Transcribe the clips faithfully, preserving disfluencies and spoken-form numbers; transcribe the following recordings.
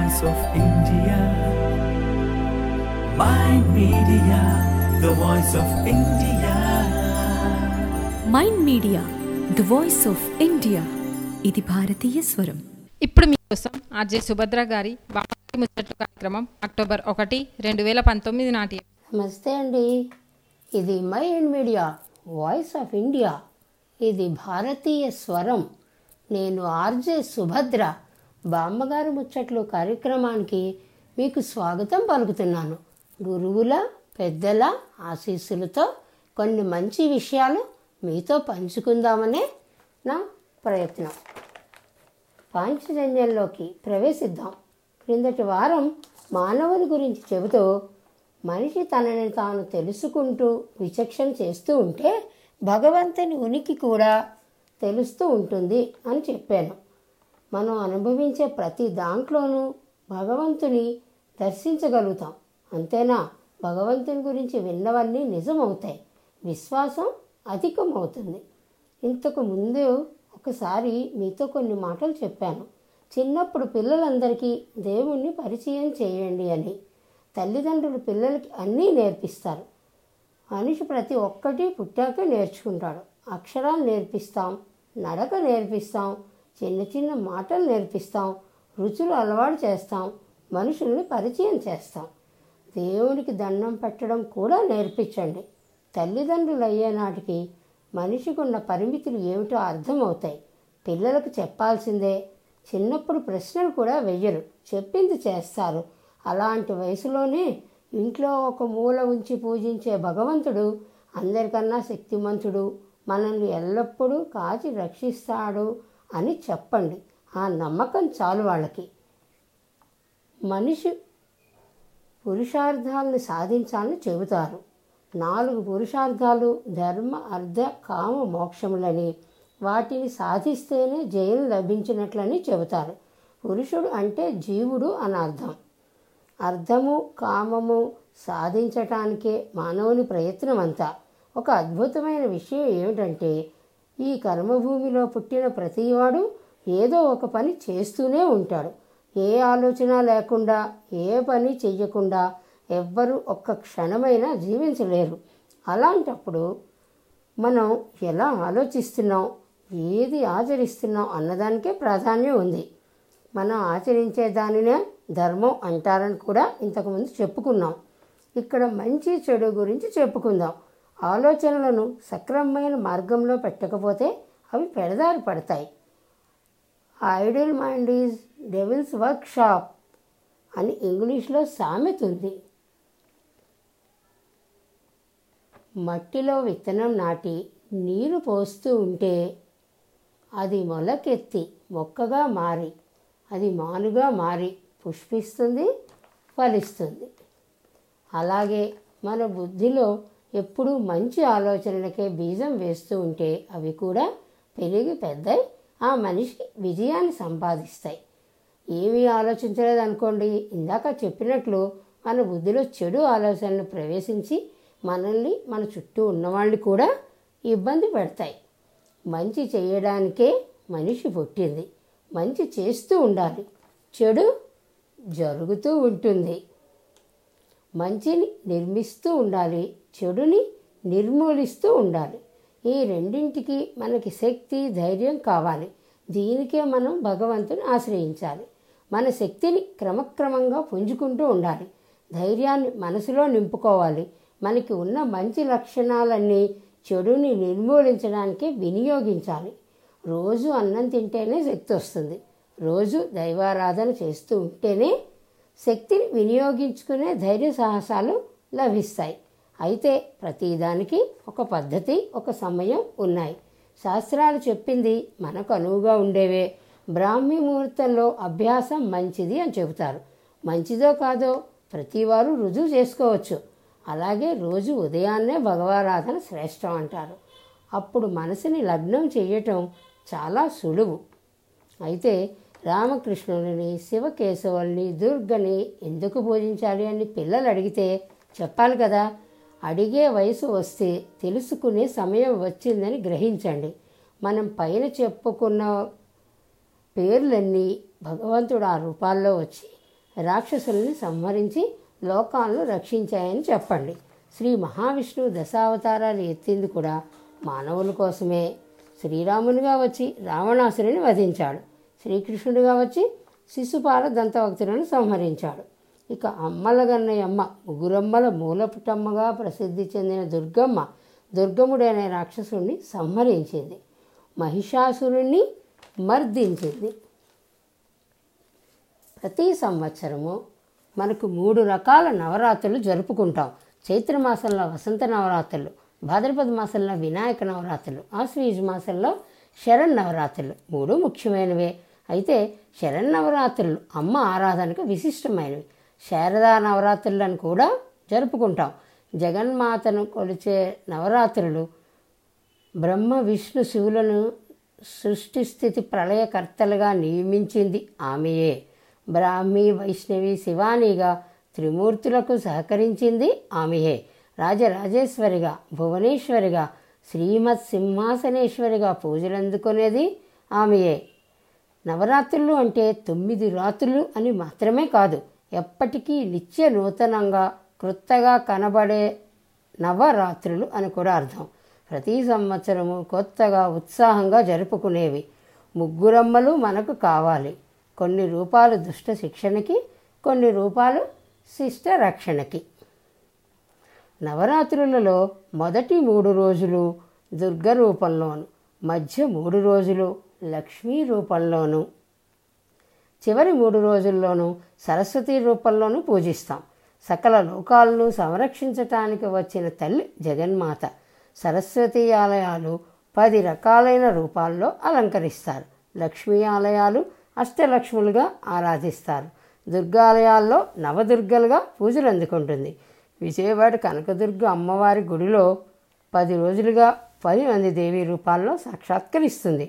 voice of India. Mind Media, the voice of India. Mind Media the voice of India. ఇది భారతీయ స్వరం. ఇప్పుడు మీకోసం ఆర్జే సుభద్ర గారి వాటి ముచ్చట్లు కార్యక్రమం అక్టోబర్ ఒకటి రెండు వేల పంతొమ్మిది నాటి. నమస్తే అండి, ఇది Mind Media voice of India. ఇది భారతీయ స్వరం. నేను ఆర్జే సుభద్ర. బామ్మగారి ముచ్చట్లు కార్యక్రమానికి మీకు స్వాగతం పలుకుతున్నాను. గురువుల పెద్దల ఆశీస్సులతో కొన్ని మంచి విషయాలు మీతో పంచుకుందామనే నా ప్రయత్నం. పాంచజన్యంలోకి ప్రవేశిద్దాం. క్రిందటి వారం మానవుని గురించి చెబుతూ మనిషి తనని తాను తెలుసుకుంటూ విచక్షణ చేస్తూ ఉంటే భగవంతుని ఉనికి కూడా తెలుస్తూ ఉంటుంది అని చెప్పాను. మనం అనుభవించే ప్రతి దాంట్లోనూ భగవంతుని దర్శించగలుగుతాం. అంతేనా, భగవంతుని గురించి విన్నవన్నీ నిజమవుతాయి, విశ్వాసం అధికమవుతుంది. ఇంతకు ముందు ఒకసారి మీతో కొన్ని మాటలు చెప్పాను. చిన్నప్పుడు పిల్లలందరికీ దేవుణ్ణి పరిచయం చేయండి అని. తల్లిదండ్రులు పిల్లలకి అన్నీ నేర్పిస్తారు. మనిషి ప్రతి ఒక్కటి పుట్టాక నేర్చుకుంటాడు. అక్షరాలు నేర్పిస్తాం, నడక నేర్పిస్తాం, చిన్న చిన్న మాటలు నేర్పిస్తాం, రుచులు అలవాటు చేస్తాం, మనుషుల్ని పరిచయం చేస్తాం. దేవునికి దండం పెట్టడం కూడా నేర్పించండి. తల్లిదండ్రులు అయ్యే నాటికి మనిషికి ఉన్న పరిమితులు ఏమిటో అర్థమవుతాయి. పిల్లలకు చెప్పాల్సిందే. చిన్నప్పుడు ప్రశ్నలు కూడా వెయ్యరు, చెప్పింది చేస్తారు. అలాంటి వయసులోనే ఇంట్లో ఒక మూల ఉంచి పూజించే భగవంతుడు అందరికన్నా శక్తిమంతుడు, మనల్ని ఎల్లప్పుడూ కాచి రక్షిస్తాడు అని చెప్పండి. ఆ నమ్మకం చాలు వాళ్ళకి. మనిషి పురుషార్థాలను సాధించాలని చెబుతారు. నాలుగు పురుషార్థాలు ధర్మ, అర్థ, కామ, మోక్షములని. వాటిని సాధిస్తేనే జయం లభించినట్లని చెబుతారు. పురుషుడు అంటే జీవుడు అని అర్థం. అర్థము, కామము సాధించటానికే మానవుని ప్రయత్నం అంతా. ఒక అద్భుతమైన విషయం ఏమిటంటే ఈ కర్మభూమిలో పుట్టిన ప్రతివాడు ఏదో ఒక పని చేస్తూనే ఉంటాడు. ఏ ఆలోచన లేకుండా, ఏ పని చెయ్యకుండా ఎవ్వరూ ఒక్క క్షణమైనా జీవించలేరు. అలాంటప్పుడు మనం ఎలా ఆలోచిస్తున్నాం, ఏది ఆచరిస్తున్నాం అన్నదానికే ప్రాధాన్యం ఉంది. మనం ఆచరించే దానినే ధర్మం అంటారని కూడా ఇంతకుముందు చెప్పుకున్నాం. ఇక్కడ మంచి చెడు గురించి చెప్పుకుందాం. ఆలోచనలను సక్రమమైన మార్గంలో పెట్టకపోతే అవి పెడదారి పడతాయి. Idle mind is devil's workshop అని ఇంగ్లీష్లో సామెత ఉంది. మట్టిలో విత్తనం నాటి నీరు పోస్తూ ఉంటే అది మొలకెత్తి మొక్కగా మారి, అది మానుగా మారి పుష్పిస్తుంది, ఫలిస్తుంది. అలాగే మన బుద్ధిలో ఎప్పుడూ మంచి ఆలోచనలకే బీజం వేస్తూ ఉంటే అవి కూడా పెరిగి పెద్దయి ఆ మనిషికి విజయాన్ని సంపాదిస్తాయి. ఏమీ ఆలోచించలేదు అనుకోండి, ఇందాక చెప్పినట్లు మన బుద్ధిలో చెడు ఆలోచనలు ప్రవేశించి మనల్ని, మన చుట్టూ ఉన్నవాళ్ళు కూడా ఇబ్బంది పెడతాయి. మంచి చేయడానికే మనిషి పుట్టింది. మంచి చేస్తూ ఉండాలి, చెడు జరుగుతూ ఉంటుంది. మంచిని నిర్మిస్తూ ఉండాలి, చెడుని నిర్మూలిస్తూ ఉండాలి. ఈ రెండింటికి మనకి శక్తి, ధైర్యం కావాలి. దీనికే మనం భగవంతుని ఆశ్రయించాలి. మన శక్తిని క్రమక్రమంగా పుంజుకుంటూ ఉండాలి. ధైర్యాన్ని మనసులో నింపుకోవాలి. మనకి ఉన్న మంచి లక్షణాలన్నీ చెడుని నిర్మూలించడానికి వినియోగించాలి. రోజు అన్నం తింటేనే శక్తి వస్తుంది. రోజు దైవారాధన చేస్తూ ఉంటేనే శక్తిని వినియోగించుకునే ధైర్య సాహసాలు లభిస్తాయి. అయితే ప్రతిదానికి ఒక పద్ధతి, ఒక సమయం ఉన్నాయి. శాస్త్రాలు చెప్పింది మనకు అనువుగా ఉండేవే. బ్రాహ్మీ ముహూర్తంలో అభ్యాసం మంచిది అని చెబుతారు. మంచిదో కాదో ప్రతివారు రుజువు చేసుకోవచ్చు. అలాగే రోజు ఉదయాన్నే భగవారాధన శ్రేష్టం అంటారు. అప్పుడు మనసుని లగ్నం చేయటం చాలా సులువు. అయితే రామకృష్ణుని, శివకేశవుల్ని, దుర్గని ఎందుకు పూజించాలి అని పిల్లలు అడిగితే చెప్పాలి కదా. అడిగే వయసు వస్తే తెలుసుకునే సమయం వచ్చిందని గ్రహించండి. మనం పైన చెప్పుకున్న పేర్లన్నీ భగవంతుడు ఆ రూపాల్లో వచ్చి రాక్షసుల్ని సంహరించి లోకాలను రక్షించాయని చెప్పండి. శ్రీ మహావిష్ణువు దశావతారాలు ఎత్తింది కూడా మానవుల కోసమే. శ్రీరామునిగా వచ్చి రావణాసురుని వధించాడు. శ్రీకృష్ణుడిగా వచ్చి శిశుపాల దంతభక్తులను సంహరించాడు. ఇక అమ్మలగన్నయమ్మ ముగ్గురమ్మల మూలపుటమ్మగా ప్రసిద్ధి చెందిన దుర్గమ్మ దుర్గముడైన రాక్షసుడిని సంహరించింది. మహిషాసురుణ్ణి మర్దించింది. ప్రతి సంవత్సరము మనకు మూడు రకాల నవరాత్రులు జరుపుకుంటాం. చైత్రమాసంలో వసంత నవరాత్రులు, భాద్రపద మాసంలో వినాయక నవరాత్రులు, ఆశ్వీజ మాసంలో శరన్నవరాత్రులు. మూడు ముఖ్యమైనవే. అయితే శరన్నవరాత్రులు అమ్మ ఆరాధనకు విశిష్టమైనవి. శారదా నవరాత్రులను కూడా జరుపుకుంటాం. జగన్మాతను కొలిచే నవరాత్రులు బ్రహ్మ విష్ణు శివులను సృష్టి స్థితి ప్రళయకర్తలుగా నియమించింది ఆమెయే. బ్రాహ్మీ వైష్ణవి శివానిగా త్రిమూర్తులకు సహకరించింది ఆమెయే. రాజరాజేశ్వరిగా భువనేశ్వరిగా శ్రీమత్ సింహాసనేశ్వరిగా పూజలందుకునేది ఆమెయే. నవరాత్రులు అంటే తొమ్మిది రాత్రులు అని మాత్రమే కాదు, ఎప్పటికీ నిత్య నూతనంగా క్రొత్తగా కనబడే నవరాత్రులు అని కూడా అర్థం. ప్రతి సంవత్సరము కొత్తగా ఉత్సాహంగా జరుపుకునేవి. ముగ్గురమ్మలు మనకు కావాలి. కొన్ని రూపాలు దుష్ట శిక్షణకి, కొన్ని రూపాలు శిష్ట రక్షణకి. నవరాత్రులలో మొదటి మూడు రోజులు దుర్గ రూపంలోను, మధ్య మూడు రోజులు లక్ష్మీ రూపంలోను, చివరి మూడు రోజుల్లోనూ సరస్వతి రూపంలోనూ పూజిస్తాం. సకల లోకాలను సంరక్షించటానికి వచ్చిన తల్లి జగన్మాత. సరస్వతి ఆలయాలు పది రకాలైన రూపాల్లో అలంకరిస్తారు. లక్ష్మీ ఆలయాలు అష్టలక్ష్ములుగా ఆరాధిస్తారు. దుర్గాలయాల్లో నవదుర్గలుగా పూజలు అందుకుంటుంది. విజయవాడ కనకదుర్గ అమ్మవారి గుడిలో పది రోజులుగా పది మంది దేవీ రూపాల్లో సాక్షాత్కరిస్తుంది.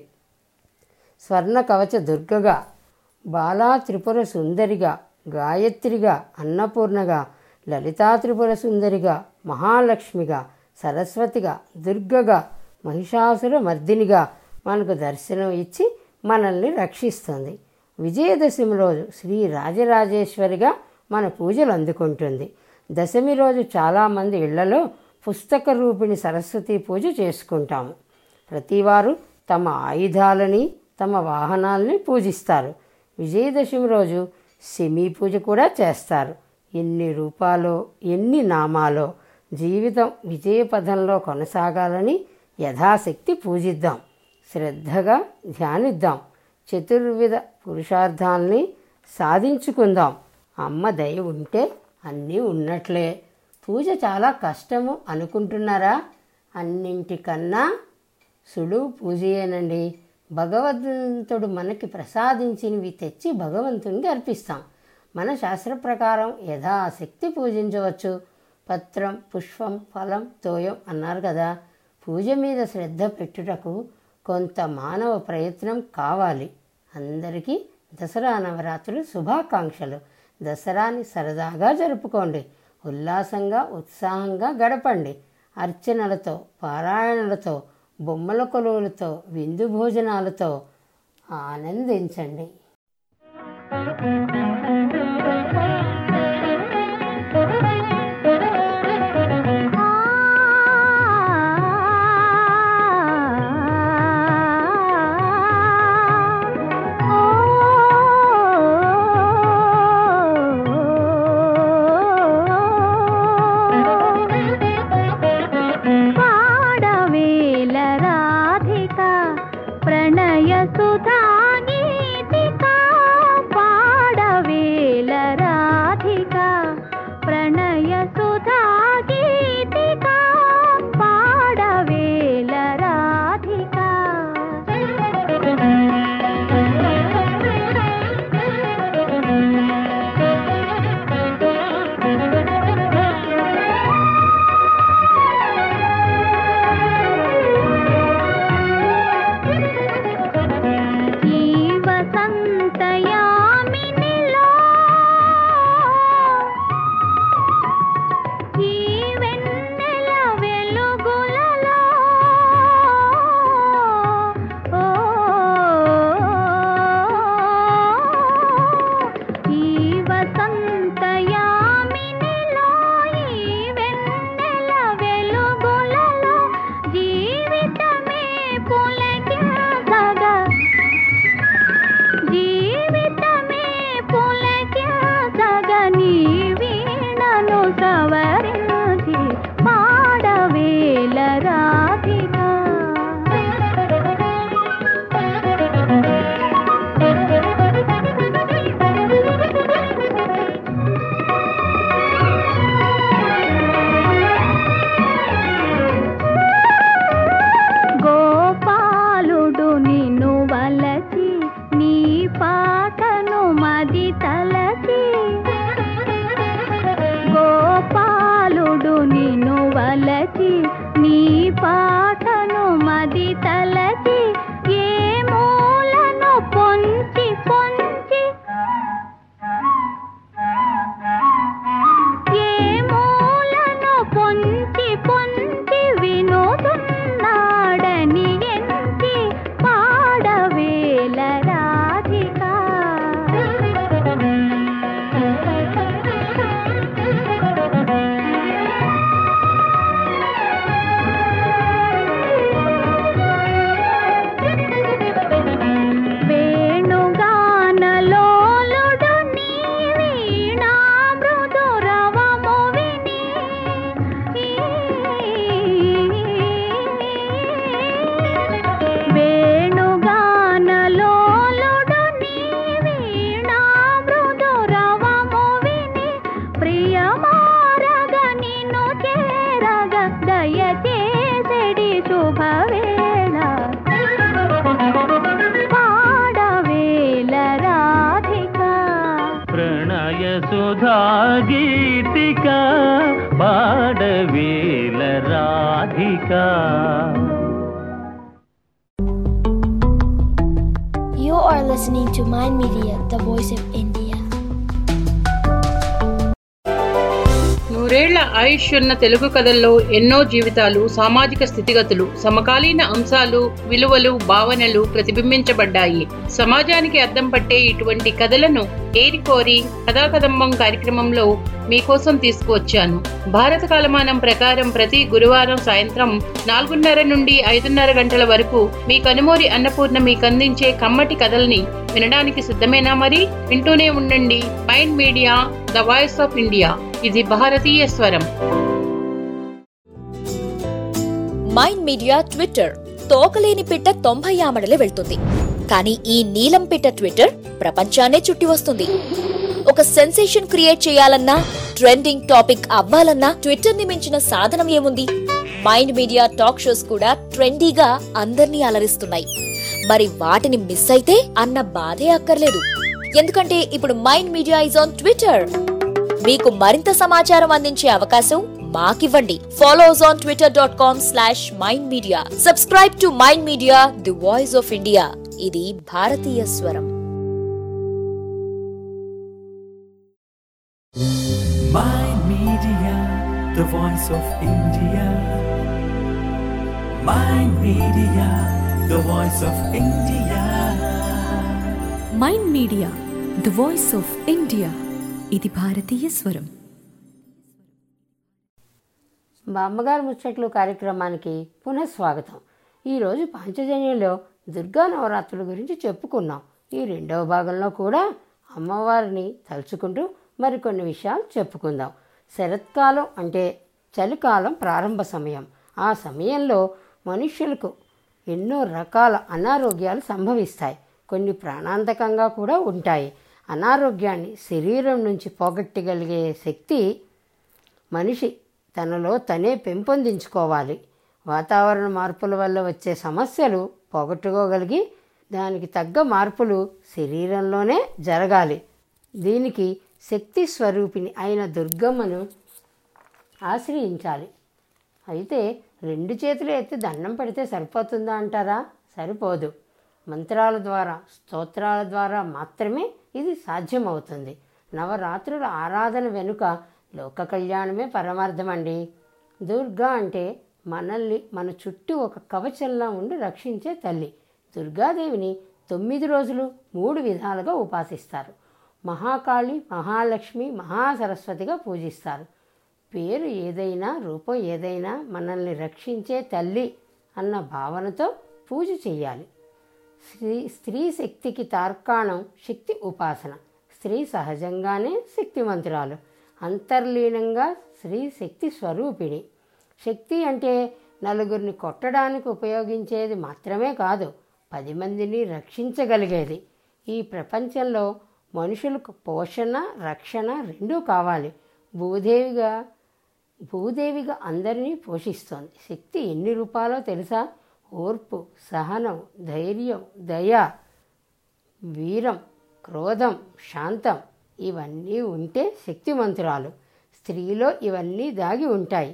స్వర్ణ కవచ దుర్గగా, బాలా త్రిపుర సుందరిగా, గాయత్రిగా, అన్నపూర్ణగా, లలితా త్రిపుర సుందరిగా, మహాలక్ష్మిగా, సరస్వతిగా, దుర్గగా, మహిషాసుర మర్దినిగా మనకు దర్శనం ఇచ్చి మనల్ని రక్షిస్తుంది. విజయదశమి రోజు శ్రీ రాజరాజేశ్వరిగా మన పూజలు అందుకుంటుంది. దశమి రోజు చాలామంది ఇళ్లలో పుస్తక రూపిణి సరస్వతి పూజ చేసుకుంటాము. ప్రతివారు తమ ఆయుధాలని, తమ వాహనాలని పూజిస్తారు. విజయదశమి రోజు శమీ పూజ కూడా చేస్తారు. ఎన్ని రూపాలో ఎన్ని నామాలో జీవితం విజయ పదంలో కొనసాగాలని యథాశక్తి పూజిద్దాం, శ్రద్ధగా ధ్యానిద్దాం, చతుర్విధ పురుషార్థాలని సాధించుకుందాం. అమ్మ దయ ఉంటే అన్నీ ఉన్నట్లే. పూజ చాలా కష్టము అనుకుంటున్నారా? అన్నింటికన్నా సులువు పూజయేనండి. భగవంతుడు మనకి ప్రసాదించినవి తెచ్చి భగవంతునికి అర్పిస్తాం. మన శాస్త్ర ప్రకారం యథాశక్తి పూజించవచ్చు. పత్రం, పుష్పం, ఫలం, తోయం అన్నారు కదా. పూజ మీద శ్రద్ధ పెట్టుటకు కొంత మానవ ప్రయత్నం కావాలి. అందరికీ దసరా నవరాత్రులు శుభాకాంక్షలు. దసరాని సరదాగా జరుపుకోండి. ఉల్లాసంగా ఉత్సాహంగా గడపండి. అర్చనలతో, పారాయణలతో, బొమ్మల కొలువులతో, విందు భోజనాలతో ఆనందించండి. సుధాగీతికా పాడవేల రా తలచి నీ పాటను మది తలచి ఏ మూలను పొంచి పొంచి ఏ మూలను పొంచి పొంచి వినోదున్నాడని ఎంచి పాడవేల రాధిక. వేణుగానలోలుడు నీ వీణా మృదురవము విని వేణుగానలోలుడు నీ వీణా మృదురవము విని ప్రియమారగ నిన్ను చేరగ దయచేసెడి శుభవేళ పాడవేల రాధిక. ప్రణయ సుధా గీతిక పాడవేల Radhika. You are listening to Mind Media, the voice of India. నూరేళ్ల ఆయుష్ ఉన్న తెలుగు కథల్లో ఎన్నో జీవితాలు, సామాజిక స్థితిగతులు, సమకాలీన అంశాలు, విలువలు, భావనలు ప్రతిబింబించబడ్డాయి. సమాజానికి అద్దం పట్టే ఇటువంటి కథలను ఏరికోరి కథాకదంబం కార్యక్రమంలో మీకోసం తీసుకువచ్చాను. భారత కాలమానం ప్రకారం ప్రతి గురువారం సాయంత్రం నాలుగున్నర నుండి ఐదున్నర గంటల వరకు మీ కనుమూరి అన్నపూర్ణ మీకందించే కమ్మటి కథల్ని వినడానికి సిద్ధమేనా? మరి వింటూనే ఉండండి Mind Media, the voice of India. ఇది భారతీయ స్వరం. Mind media Twitter. తోకలేని పిట్ట తొంభై ఆమడలే వెళ్తుంది, కానీ ఈ నీలం పిట్ట ట్విట్టర్ ప్రపంచాన్నే చుట్టి వస్తుంది. ఒక సెన్సేషన్ క్రియేట్ చేయాలన్నా, ట్రెండింగ్ టాపిక్ అవ్వాలన్నా ట్విట్టర్ ని మించిన సాధనం ఏముంది? మైండ్ మీడియా టాక్ షోస్ కూడా ట్రెండీగా అందర్నీ అలరిస్తున్నాయి. మరి వాటిని మిస్ అయితే అన్న బాధే అక్కర్లేదు. ఎందుకంటే ఇప్పుడు Mind Media is on Twitter. మీకు మరింత సమాచారం అందించే అవకాశం మాకివ్వండి. Follow us on Twitter dot com slash Mind Media. Subscribe to Mind Media, the voice of India. ఇది భారతీయ స్వరం. Mind Media, the voice of India. Mind Media, the voice of India. Mind Media the voice of India. ఇది భారతీయ స్వరం. బామ్మగారు ముచ్చట్లు కార్యక్రమానికి పునఃస్వాగతం. ఈరోజు పాంచజన్యంలో దుర్గా నవరాత్రుల గురించి చెప్పుకున్నాం. ఈ రెండవ భాగంలో కూడా అమ్మవారిని తలుచుకుంటూ మరికొన్ని విషయాలు చెప్పుకుందాం. శరత్కాలం అంటే చలికాలం ప్రారంభ సమయం. ఆ సమయంలో మనుష్యులకు ఎన్నో రకాల అనారోగ్యాలు సంభవిస్తాయి. కొన్ని ప్రాణాంతకంగా కూడా ఉంటాయి. అనారోగ్యాన్ని శరీరం నుంచి పోగొట్టగలిగే శక్తి మనిషి తనలో తనే పెంపొందించుకోవాలి. వాతావరణ మార్పుల వల్ల వచ్చే సమస్యలు పోగొట్టుకోగలిగి దానికి తగ్గ మార్పులు శరీరంలోనే జరగాలి. దీనికి శక్తి స్వరూపిణి అయిన దుర్గమ్మను ఆశ్రయించాలి. అయితే రెండు చేతులు ఎత్తి దండం పెడితే సరిపోతుందా అంటారా? సరిపోదు. మంత్రాల ద్వారా, స్తోత్రాల ద్వారా మాత్రమే ఇది సాధ్యమవుతుంది. నవరాత్రుల ఆరాధన వెనుక లోక కళ్యాణమే పరమార్థం అండి. దుర్గా అంటే మనల్ని మన చుట్టూ ఒక కవచంలా ఉండి రక్షించే తల్లి. దుర్గాదేవిని తొమ్మిది రోజులు మూడు విధాలుగా ఉపాసిస్తారు. మహాకాళి, మహాలక్ష్మి, మహాసరస్వతిగా పూజిస్తారు. పేరు ఏదైనా, రూపం ఏదైనా మనల్ని రక్షించే తల్లి అన్న భావనతో పూజ చేయాలి. స్త్రీ స్త్రీ శక్తికి తార్కాణం శక్తి ఉపాసన. స్త్రీ సహజంగానే శక్తిమంతురాలు. అంతర్లీనంగా స్త్రీ శక్తి స్వరూపిణి. శక్తి అంటే నలుగురిని కొట్టడానికి ఉపయోగించేది మాత్రమే కాదు, పది మందిని రక్షించగలిగేది. ఈ ప్రపంచంలో మనుషులకు పోషణ, రక్షణ రెండూ కావాలి. భూదేవిగా భూదేవిగా అందరినీ పోషిస్తోంది. శక్తి ఎన్ని రూపాలో తెలుసా? ఓర్పు, సహనం, ధైర్యం, దయ, వీరం, క్రోధం, శాంతం ఇవన్నీ ఉంటే శక్తిమంతురాలు. స్త్రీలో ఇవన్నీ దాగి ఉంటాయి.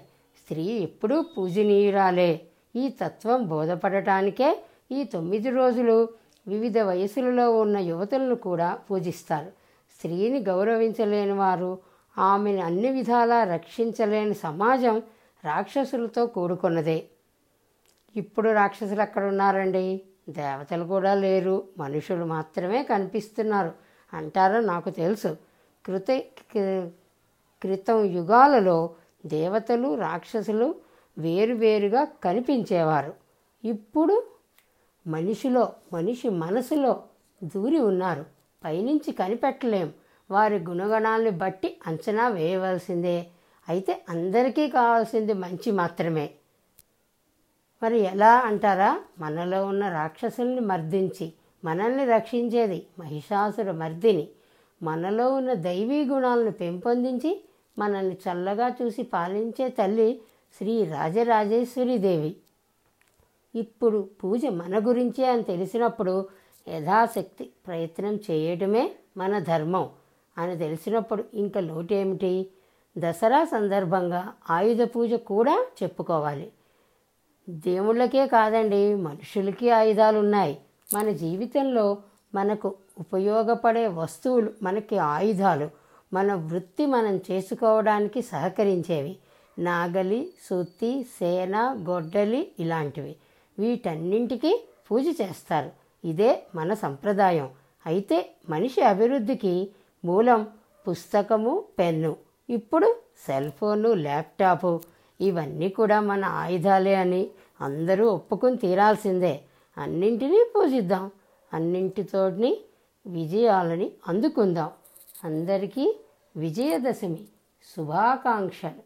స్త్రీ ఎప్పుడూ పూజనీయురాలే. ఈ తత్వం బోధపడటానికే ఈ తొమ్మిది రోజులు వివిధ వయసులలో ఉన్న యువతులను కూడా పూజిస్తారు. స్త్రీని గౌరవించలేని వారు, ఆమెను అన్ని విధాలా రక్షించలేని సమాజం రాక్షసులతో కూడుకున్నదే. ఇప్పుడు రాక్షసులు ఎక్కడున్నారండి? దేవతలు కూడా లేరు, మనుషులు మాత్రమే కనిపిస్తున్నారు అంటారో నాకు తెలుసు. కృత క్రితం యుగాలలో దేవతలు రాక్షసులు వేరువేరుగా కనిపించేవారు. ఇప్పుడు మనిషిలో మనిషి మనసులో దూరి ఉన్నారు. పైనుంచి కనిపెట్టలేం. వారి గుణగణాలను బట్టి అంచనా వేయవలసిందే. అయితే అందరికీ కావాల్సింది మంచి మాత్రమే. మరి ఎలా అంటారా? మనలో ఉన్న రాక్షసుల్ని మర్దించి మనల్ని రక్షించేది మహిషాసుర మర్దిని. మనలో ఉన్న దైవీ గుణాలను పెంపొందించి మనల్ని చల్లగా చూసి పాలించే తల్లి శ్రీ రాజరాజేశ్వరి దేవి. ఇప్పుడు పూజ మన గురించే అని తెలిసినప్పుడు యథాశక్తి ప్రయత్నం చేయటమే మన ధర్మం అని తెలిసినప్పుడు ఇంకా లోటేమిటి? దసరా సందర్భంగా ఆయుధ పూజ కూడా చెప్పుకోవాలి. దేవుళ్ళకే కాదండి, మనుషులకి ఆయుధాలు ఉన్నాయి. మన జీవితంలో మనకు ఉపయోగపడే వస్తువులు మనకి ఆయుధాలు. మన వృత్తి మనం చేసుకోవడానికి సహకరించేవి. నాగలి, సుత్తి, సేన, గొడ్డలి ఇలాంటివి. వీటన్నింటికి పూజ చేస్తారు. ఇదే మన సంప్రదాయం. అయితే మనిషి అభివృద్ధికి మూలం పుస్తకము, పెన్ను. ఇప్పుడు సెల్ ఫోను, ల్యాప్టాపు ఇవన్నీ కూడా మన ఆయుధాలే అని అందరూ ఒప్పుకొని తీరాల్సిందే. అన్నింటినీ పూజిద్దాం, అన్నింటితోని విజయాలని అందుకుందాం. అందరికీ విజయదశమి శుభాకాంక్షలు.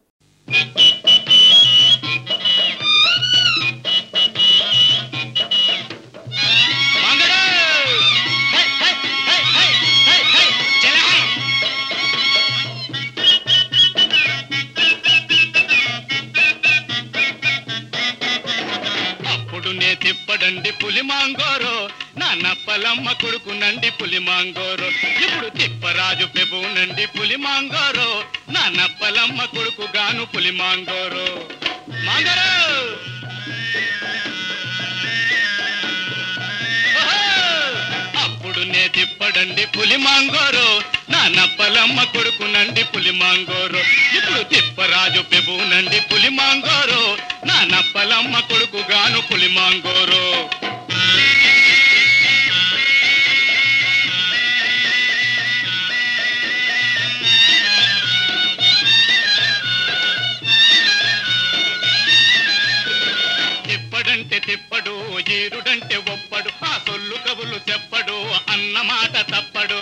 తిప్పడండి పులి మాంగోరో, నా నప్పలమ్మ కొడుకు నండి పులి మాంగోరో. ఇప్పుడు తిప్పరాజు పెబునండి పులి మాంగోరో, నా నప్పలమ్మ కొడుకు గాను పులి మాంగోరో. మాంగోరో అప్పుడు నే తిప్పడండి పులి మాంగోరో, నా నప్పలమ్మ కొడుకు నండి పులి మాంగోరో. ఇప్పుడు తిప్పరాజు పెబునండి పులి మాంగోరో, నా నప్పలమ్మ కొడుకు గాను పులి మాంగోరో. తిప్పడంటే తిప్పడు, ఈరుడంటే ఒప్పడు, ఆ సొల్లు కబులు చెప్పడు, అన్నమాట తప్పడు.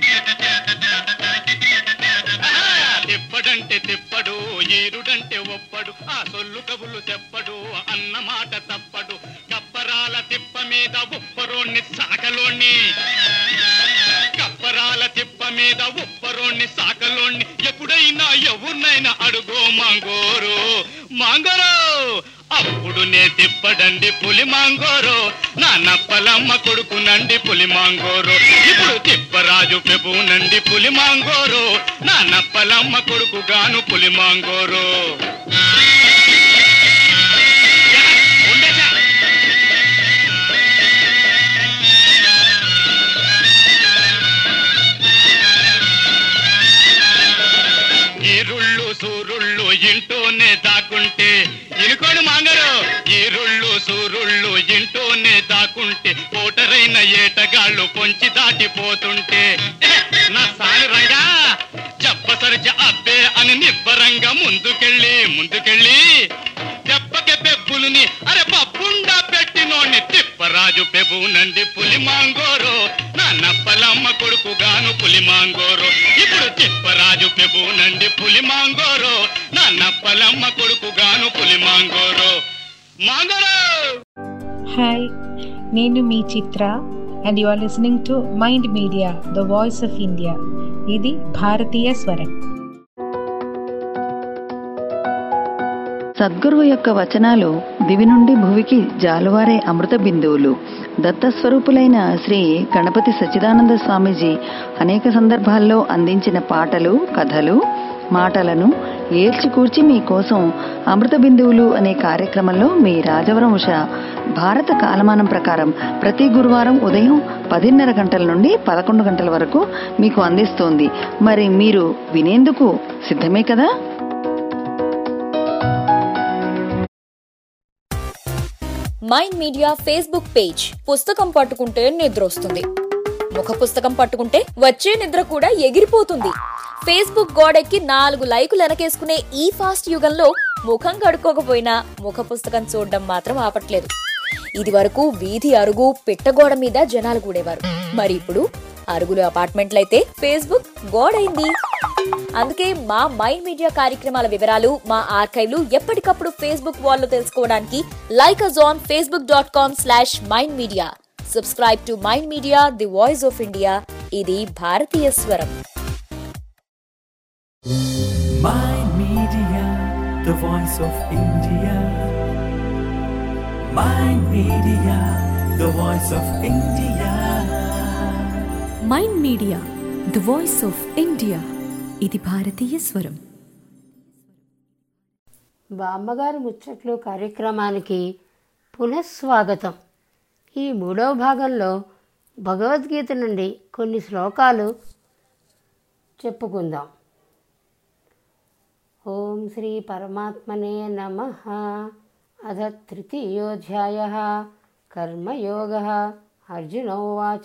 తిప్పడంటే తిప్పడు, ఈరుడంటే ఒప్పడు, ఆ సొల్లు కబులు చెప్పడు, అన్నమాట తప్పడు. కప్పరాల తిప్ప మీద ఉప్పరోణ్ణి సాకలోణ్ణి, కప్పరాల తిప్ప మీద ఉప్పరోణ్ణి సాకలోణ్ణి ఎప్పుడైనా ఎవరినైనా అడుగో మాంగోరు మాంగోరో. అప్పుడు నే తిప్పడండి పులి మాంగోరో, నా నప్పలమ్మ కొడుకు నండి పులి మాంగోరో. ఇప్పుడు తిప్పరాజు పెబునండి పులి మాంగోరో, నా నప్పలమ్మ కొడుకు గాను పులి మాంగోరో. ఈరుళ్ళు సూరుళ్ళు ఇంటూనే దాకుంటే ఇనుకోడు మాంగరు, ఈరుళ్ళు సూరుళ్ళు ఇంటూనే దాకుంటే ఓటరైన ఏటగాళ్ళు పొంచి దాటిపోతుంటే నా సాని రంగా చెప్పసరిచ అబ్బే అని నిబ్బరంగా ముందుకెళ్ళి ముందుకెళ్ళి దెబ్బకి పెబ్బులుని అరే పప్పుండా పెట్టినోని తిప్పరాజు పెబునండి పులి మాంగోరో, నా నప్పలమ్మ కొడుకు గాను పులి మాంగోరో. ఇప్పుడు తిప్పరాజు పెబునండి పులి మాంగోరో, నా నప్పలమ్మ కొడుకు గాను పులి మాంగోరో. మాంగోరో. హాయ్, నేను మీ Chitra and you are listening to Mind Media the voice of India. ఇది భారతీయ స్వరం. సద్గురువు యొక్క వచనాలు దివి నుండి భువికి జాలువారే అమృత బిందువులు. దత్తస్వరూపులైన శ్రీ గణపతి సచ్చిదానంద స్వామీజీ అనేక సందర్భాల్లో అందించిన పాటలు, కథలు మాటలను ఏల్చికూర్చి మీకోసం అమృత బిందువులు అనే కార్యక్రమంలో మీ రాజవరం ఉష భారత కాలమానం ప్రకారం ప్రతి గురువారం ఉదయం పదిన్నర గంటల నుండి పదకొండు గంటల వరకు మీకు అందిస్తోంది. మరి మీరు వినేందుకు సిద్ధమే కదా? Mind Media Facebook page. పుస్తకం పట్టుకుంటే నిద్ర వస్తుంది, ముఖ పుస్తకం పట్టుకుంటే వచ్చే నిద్ర కూడా ఎగిరిపోతుంది. ఫేస్బుక్ గోడెక్కి నాలుగు లైకులు వెనకేసుకునే ఈ ఫాస్ట్ యుగంలో ముఖం కడుక్కోకపోయినా ముఖ పుస్తకం చూడడం మాత్రం ఆపట్లేదు. ఇది వరకు వీధి అరుగు పిట్టగోడ మీద జనాలు కూడేవారు. మరి ఇప్పుడు అరుగులు అపార్ట్మెంట్లయితే ఫేస్బుక్ గోడైంది. అందుకే మా మైండ్ మీడియా కార్యక్రమాల వివరాలు మా ఆర్కైవ్లు ఎప్పటికప్పుడు ఫేస్బుక్ వాల్లో తెలుసుకోవడానికి like us on Facebook dot com slash Mind Media. Subscribe to Mind Media the voice of India. ఇది భారతీయ స్వరం. Mind Media, the voice of India. Mind Media, the voice of India. Mind Media the voice of India. ఇది భారతీయ స్వరం. బామ్మగారు ముచ్చట్లు కార్యక్రమానికి పునఃస్వాగతం. ఈ మూడవ భాగంలో భగవద్గీత నుండి కొన్ని శ్లోకాలు చెప్పుకుందాం. ఓం శ్రీ పరమాత్మనే నమః. అథ తృతీయోధ్యాయః కర్మయోగః. అర్జునోవాచ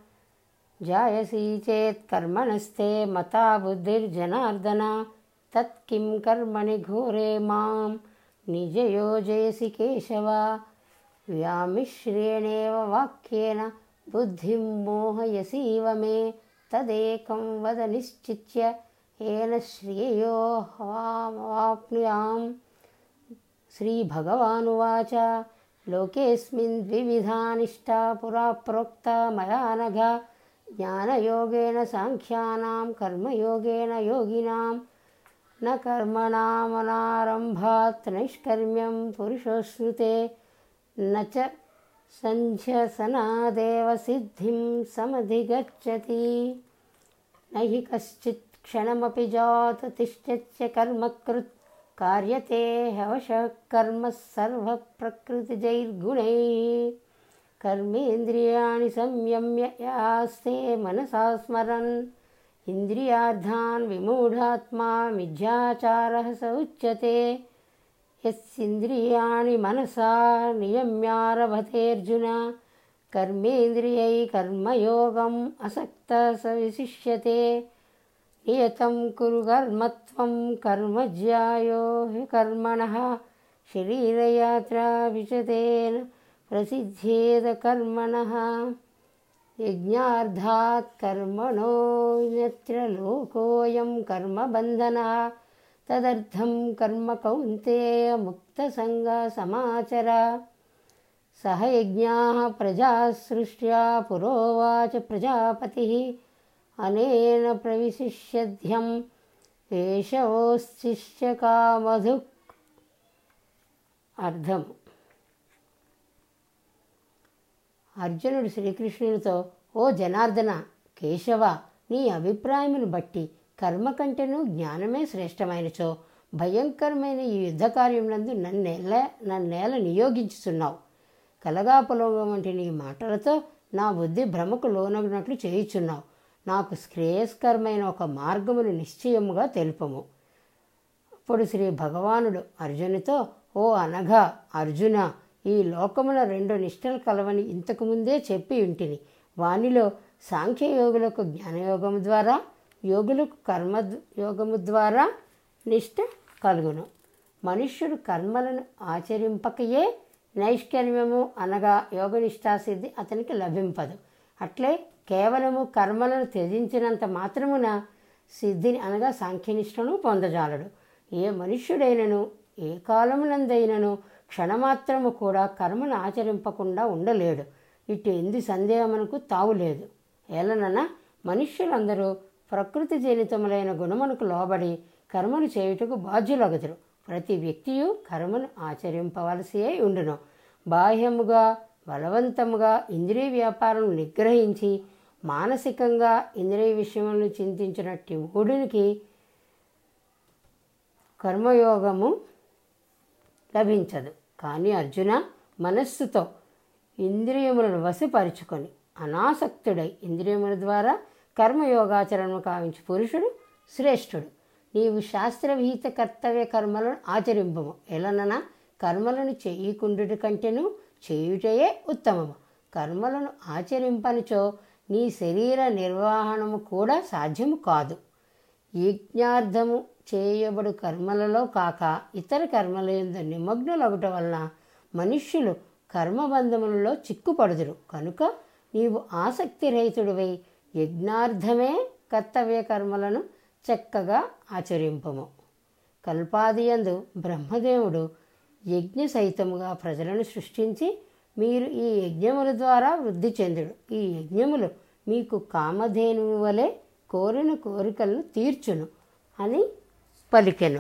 జాయసి చేత్ కర్మణస్తే మతా బుద్ధిర్జనార్దన తత్ కిం కర్మణి ఘోరే మాం నిజయోజయసి కేశవ. వ్యామిశ్రేణేవ వాక్యేన బుద్ధిం మోహయసీవ మే తదేకం వద నిశ్చిత్య ఏన శ్రేయోహవాప్నుయాం. శ్రీభగవానువాచ లోకేస్మిన్ ద్వివిధా నిష్టా పురా ప్రోక్తా మయా నఘ. జ్ఞానయోగేన సాంఖ్యానాం కర్మయోగేన యోగినాం. న కర్మణామనారంభాత్ నైష్కర్మ్యం పురుషోస్నుతే న చ సంధ్యసనాదేవ సిద్ధిం సమధిగచ్చతి. నహి కశ్చిత్ క్షణమపి జాత తిష్టత్య కర్మకృత్ కార్యతే హవశః కర్మ సర్వ ప్రకృతిజైర్గుణైః. కర్మేంద్రియాణి సంయమ్య యాస్తే మనసా స్మరన్ ఇంద్రియార్థాన్ విమూఢాత్మా మిథ్యాచారః స ఉచ్యతే. యస్సింద్రియాణి మనసా నియమ్యారభతేర్జున కర్మేంద్రియై కర్మయోగం అసక్తః స విశిష్యతే. నియతం కురు కర్మత్వం కర్మజ్యాయో హి కర్మణః శరీరయాత్రా విశతేన ప్రసిద్ధేద కర్మణః. యజ్ఞార్థాత్ కర్మణో యత్ర లోకోయం కర్మబంధనః తదర్థం కర్మ కౌంతేయ ముక్తసంగ సమాచర. సహ యజ్ఞాః ప్రజా సృష్ట్యా పురోవాచ ప్రజాపతిః అనేన ప్రవిశిష్యధ్యం ఏషవోశ్చిష్య కామధుక్. అర్థం. అర్జునుడు శ్రీకృష్ణునితో, ఓ జనార్దన, కేశవ, నీ అభిప్రాయమును బట్టి కర్మ కంటేనూ జ్ఞానమే శ్రేష్టమైనచో భయంకరమైన ఈ యుద్ధ కార్యమునందు నన్నేల నన్నేల నియోగించుతున్నావు. కలగాపలోగం వంటి నీ మాటలతో నా బుద్ధి భ్రమకు లోనగినట్లు చేయుచున్నావు. నాకు శ్రేయస్కరమైన ఒక మార్గమును నిశ్చయముగా తెలుపము. అప్పుడు శ్రీ భగవానుడు అర్జునితో, ఓ అనఘా అర్జున, ఈ లోకమున రెండు నిష్టలు కలవని ఇంతకుముందే చెప్పి ఉంటిని. వానిలో సాంఖ్యయోగులకు జ్ఞానయోగము ద్వారా, యోగులకు కర్మ యోగము ద్వారా నిష్ట కలుగును. మనుష్యుడు కర్మలను ఆచరింపకయే నైష్కర్మ్యము అనగా యోగనిష్టాసిద్ధి అతనికి లభింపదు. అట్లే కేవలము కర్మలను త్యజించినంత మాత్రమున సిద్ధిని అనగా సాంఖ్యనిష్టను పొందజాలడు. ఏ మనుష్యుడైనను ఏ కాలమునందైనను క్షణమాత్రము కూడా కర్మను ఆచరింపకుండా ఉండలేడు. ఇటు ఎందు సందేహమునకు తావులేదు. ఏలనన మనుష్యులందరూ ప్రకృతి జనితములైన గుణమునకు లోబడి కర్మను చేయుటకు బాధ్యులగుదురు. ప్రతి వ్యక్తియు కర్మను ఆచరింపవలసి ఉండును. బాహ్యముగా బలవంతముగా ఇంద్రియ వ్యాపారం నిగ్రహించి మానసికంగా ఇంద్రియ విషయములను చింతించినట్టి మూడునికి కర్మయోగము లభించదు. కానీ అర్జున, మనస్సుతో ఇంద్రియములను వశపరుచుకొని అనాసక్తుడై ఇంద్రియముల ద్వారా కర్మయోగాచరణను కావించు పురుషుడు శ్రేష్ఠుడు. నీవు శాస్త్రవిహిత కర్తవ్య కర్మలను ఆచరింపము. ఎలననా కర్మలను చేయకుండుట కంటేను చేయుటయే ఉత్తమము. కర్మలను ఆచరింపనిచో నీ శరీర నిర్వహణము కూడా సాధ్యము కాదు. యజ్ఞార్థము చేయబడు కర్మలలో కాక ఇతర కర్మల యందు నిమగ్నులగుట వలన మనుష్యులు కర్మబంధములలో చిక్కుపడుదురు. కనుక నీవు ఆసక్తి రహితుడివై యజ్ఞార్థమే కర్తవ్య కర్మలను చక్కగా ఆచరింపము. కల్పాదియందు బ్రహ్మదేవుడు యజ్ఞ సహితముగా ప్రజలను సృష్టించి మీరు ఈ యజ్ఞముల ద్వారా వృద్ధి చెందుడు. ఈ యజ్ఞములు మీకు కామధేనువు వలె కోరిన కోరికలను తీర్చును అని పలికెను.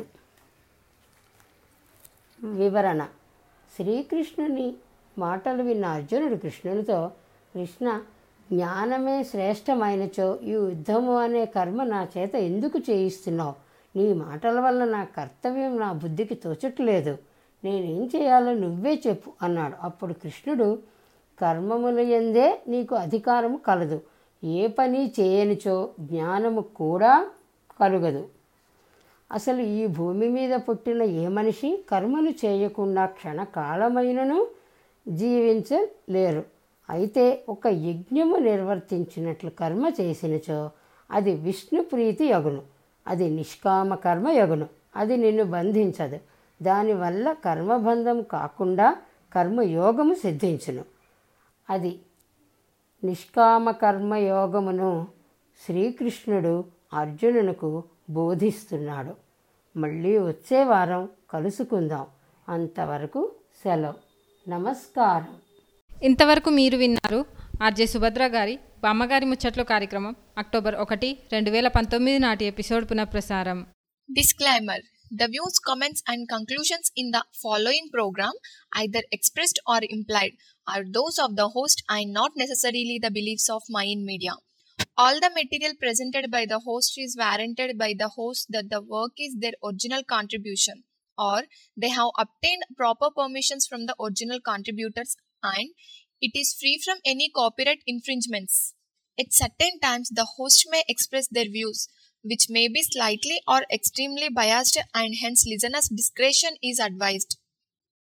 వివరణ. శ్రీకృష్ణుని మాటలు విన్న అర్జునుడు కృష్ణునితో, కృష్ణ, జ్ఞానమే శ్రేష్టమైనచో ఈ యుద్ధము అనే కర్మ నా చేత ఎందుకు చేయిస్తున్నావు? నీ మాటల వల్ల నా కర్తవ్యం నా బుద్ధికి తోచట్లేదు. నేనేం చేయాలో నువ్వే చెప్పు అన్నాడు. అప్పుడు కృష్ణుడు, కర్మముల యందే నీకు అధికారము కలదు. ఏ పని చేయనిచో జ్ఞానము కూడా కలుగదు. అసలు ఈ భూమి మీద పుట్టిన ఏ మనిషి కర్మను చేయకుండా క్షణకాలమైనను జీవించలేరు. అయితే ఒక యజ్ఞము నిర్వర్తించినట్లు కర్మ చేసినచో అది విష్ణు ప్రీతి యగును. అది నిష్కామ కర్మ యగును. అది నిన్ను బంధించదు. దానివల్ల కర్మబంధం కాకుండా కర్మయోగము సిద్ధించును. అది నిష్కామ కర్మయోగమును శ్రీకృష్ణుడు అర్జునునకు బోధిస్తున్నాడు. మళ్ళీ వచ్చే వారం కలుసుకుందాం. అంతవరకు సెలవు. నమస్కారం. ఇంతవరకు మీరు విన్నారు ఆర్జే సుభద్ర గారి బామ్మగారి ముచ్చట్లు కార్యక్రమం అక్టోబర్ ఒకటి రెండు వేల పంతొమ్మిది నాటి ఎపిసోడ్ పునఃప్రసారం. Disclaimer. The views, comments and conclusions in the following program, either expressed or implied, are those of the host and not necessarily the beliefs of Mayan Media. All the material presented by the host is warranted by the host that the work is their original contribution or they have obtained proper permissions from the original contributors and it is free from any copyright infringements. At certain times, the host may express their views, which may be slightly or extremely biased, and hence listeners' discretion is advised.